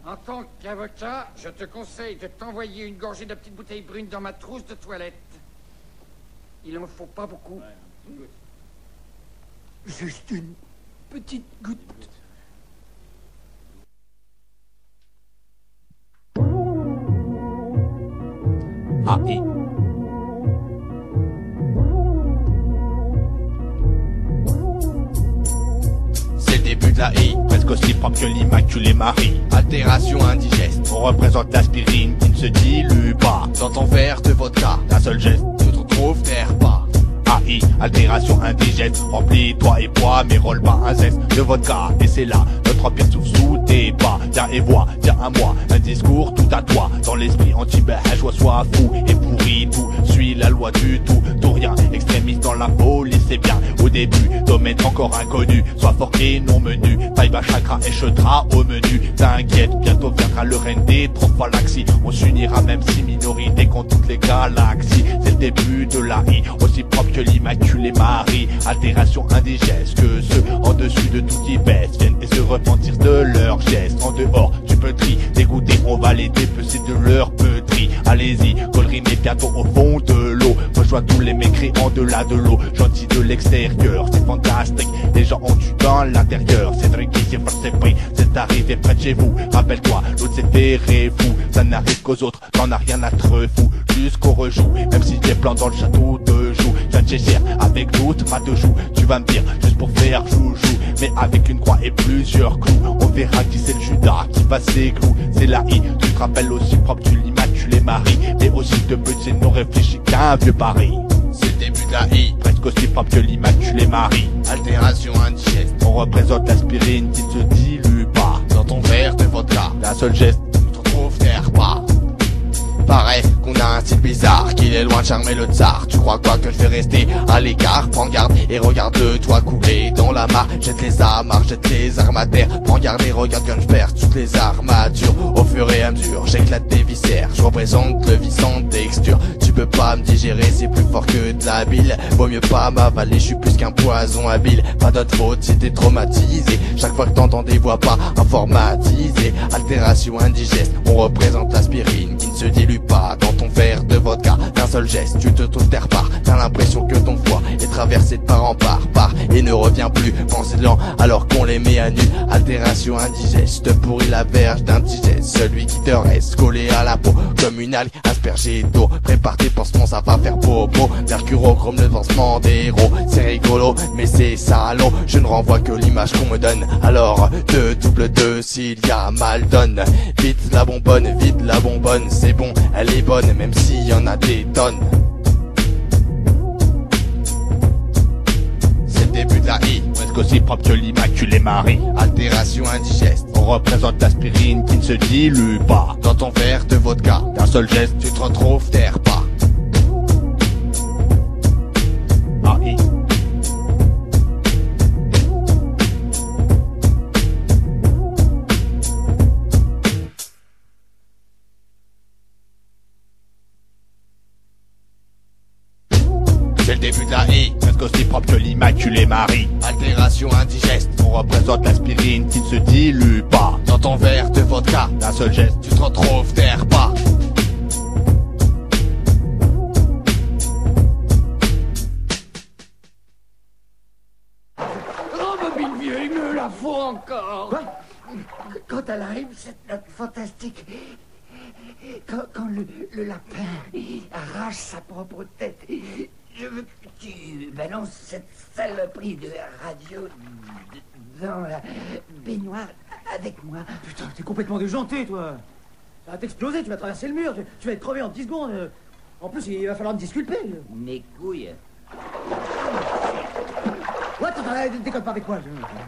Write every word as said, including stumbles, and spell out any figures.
En tant qu'avocat, je te conseille de t'envoyer une gorgée de petite bouteille brune dans ma trousse de toilette. Il en faut pas beaucoup. Ouais, juste une petite goutte. A I C'est le début de la I, presque aussi propre que l'Immaculée Marie. Altération indigeste, on représente l'aspirine qui ne se dilue pas dans ton verre de vodka. D'un seul geste, tu te retrouves terre pas. A I, altération indigène, remplis-toi et bois, mais roule pas un zeste de vodka. Et c'est là, notre empire souffle sous tes pas. Viens et vois, viens à moi, un discours tout à toi. Dans l'esprit anti-bourgeois, sois fou et pourri, tout suis la loi du tout, tout rien. Extrémiste dans la folie, c'est bien. Au début, domaine encore inconnu, sois forqué, non menu. Taïba, chakra et chedra au menu. T'inquiète, bientôt viendra le règne des prophalaxies. On s'unira même si minorité contre toutes les galaxies. C'est le début de la I, aussi propre que l'Immaculée Marie. Altération indigeste, que ceux en dessus de tout qui baisse viennent et se repentir de leurs gestes. En dehors du petit, dégoûté, on va les dépecer de leur petit. Allez-y, collerine est bientôt au fond de l'eau. Rejoins tous les mécréants de là de l'eau, gentils de l'extérieur, c'est fantastique. Les gens ont du dans l'intérieur, c'est vrai qui c'est forcé pris, c'est arrivé près de chez vous. Rappelle-toi, l'autre s'est ferré fou, ça n'arrive qu'aux autres, t'en as rien à te fou. Jusqu'au rejoue, même si j'ai plan dans le château de joue. Je viens de chez avec toute ma deux joues. Tu vas me dire, juste pour faire joujou, mais avec une croix et plusieurs clous. On verra qui c'est le Judas qui va ses clous. C'est la I, tu te rappelles aussi propre du l'Immaculée Marie, mais aussi de petit non réfléchi qu'un vieux pari. C'est le début de la I, presque aussi propre que l'Immaculée Marie. Altération indigeste, on représente l'aspirine qui ne se dilue pas dans ton verre de vodka. D'un seul geste, tu te retrouves terre pas. Paraît qu'on a un style bizarre, qu'il est loin de charmer le tsar. Tu crois quoi que je vais rester à l'écart? Prends garde et regarde-toi couler dans la mare. Jette les amarres, jette les armes à terre. Prends garde et regarde quand je perds toutes les armatures. Au fur et à mesure, j'éclate des viscères. Je représente le vice en texture. Tu peux pas me digérer, c'est plus fort que de la bile. Vaut mieux pas m'avaler, je suis plus qu'un poison habile. Pas d'autre faute si t'es traumatisé. Chaque fois que t'entends des voix pas informatisées. Altération indigeste, on représente l'aspirine qui ne se dilue pas dans ton verre de vodka. D'un seul geste, tu te trouves terre part. T'as l'impression que ton foie est traversé de part en part, part et ne revient plus. Pensez lent alors qu'on les met à nu. Altération indigeste, te pourrit la verge d'indigeste. Celui qui te reste collé à la peau comme une algue aspergée d'eau. Prépare tes pansements, ça va faire bobo. Mercurochrome, le pansement des héros. C'est rigolo, mais c'est salaud. Je ne renvoie que l'image qu'on me donne. Alors, deux double deux s'il y a mal donne. Vite la bonbonne, vite la bonbonne. C'est bon, elle est bonne, même s'il y en a des tonnes. C'est le début de la I, presque aussi propre que l'Immaculée Marie. Altération indigeste, on représente l'aspirine qui ne se dilue pas dans ton verre de vodka. D'un seul geste, tu te retrouves terre pas. A I. C'est le début de la I, presque aussi propre que l'Immaculée Marie. Altération indigeste, on représente l'aspirine qui ne se dilue pas dans ton verre de vodka. D'un seul geste, tu te retrouves terre pas. Oh, Bobine vieux, il me la faut encore. Quoi? Quand elle arrive, cette note fantastique. Quand, quand le, le lapin arrache sa propre tête, je veux que tu balances cette saloperie de radio dans la baignoire avec moi. Putain, t'es complètement déjanté, toi. Ça va t'exploser, tu vas traverser le mur, tu, tu vas être crevé en dix secondes. En plus, il va falloir me disculper. Mes couilles. Ouais, attends, attends, déconne pas avec moi.